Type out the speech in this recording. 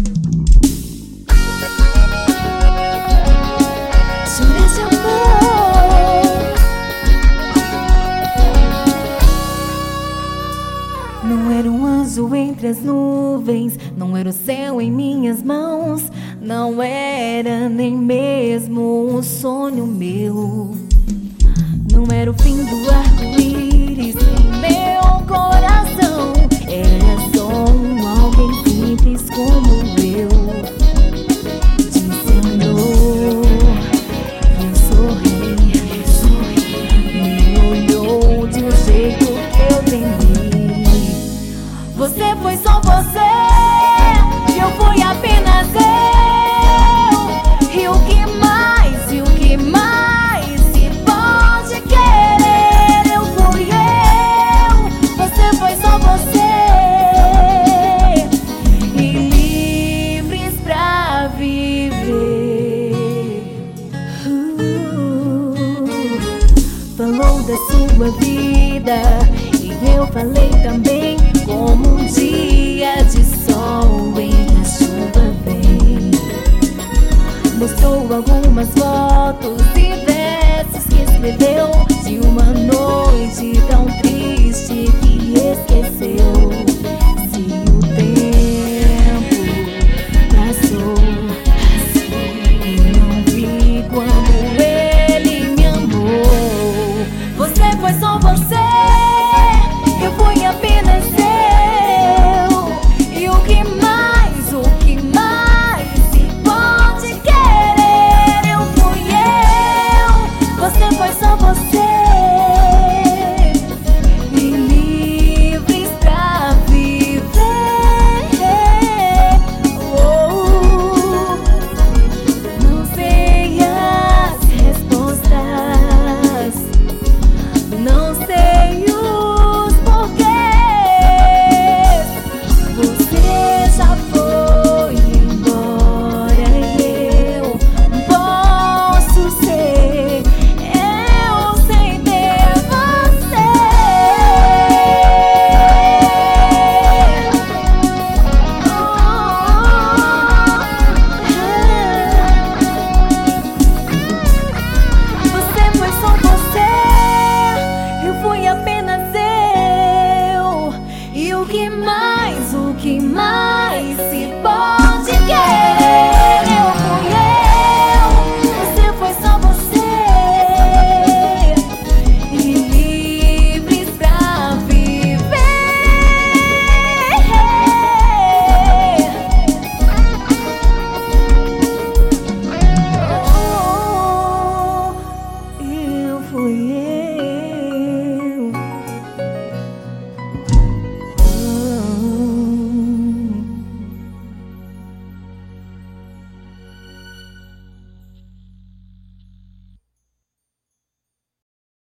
Juras de amor. Não era um anjo entre as nuvens, não era o céu em minhas mãos, não era nem mesmo um sonho meu. Não era o fim do arco-íris no meu coração, era só um alguém simples como